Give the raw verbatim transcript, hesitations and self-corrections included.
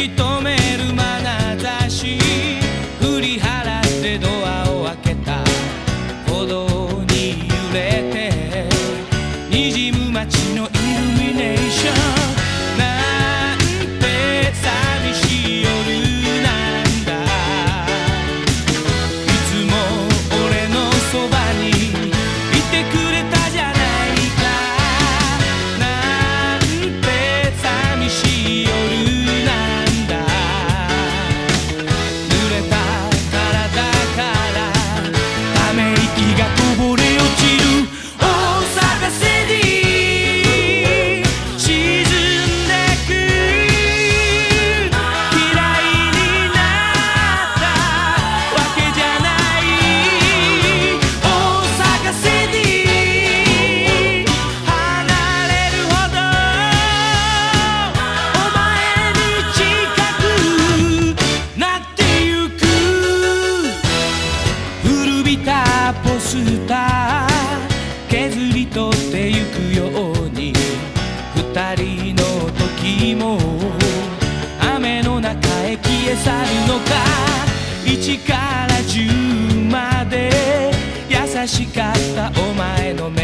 き止める眼差し振り払ってドアを開けた歩道に揺れてにじむ街のイルミネーションなんて寂しい夜なんだいつも俺のそばにいてくれたじゃないかなんて寂しい夜なんだ濡れた体からため息がこぼれ落ちる大阪シティポスター削り取ってゆくように二人の時も雨の中へ消え去るのかいちからじゅうまで優しかったお前の目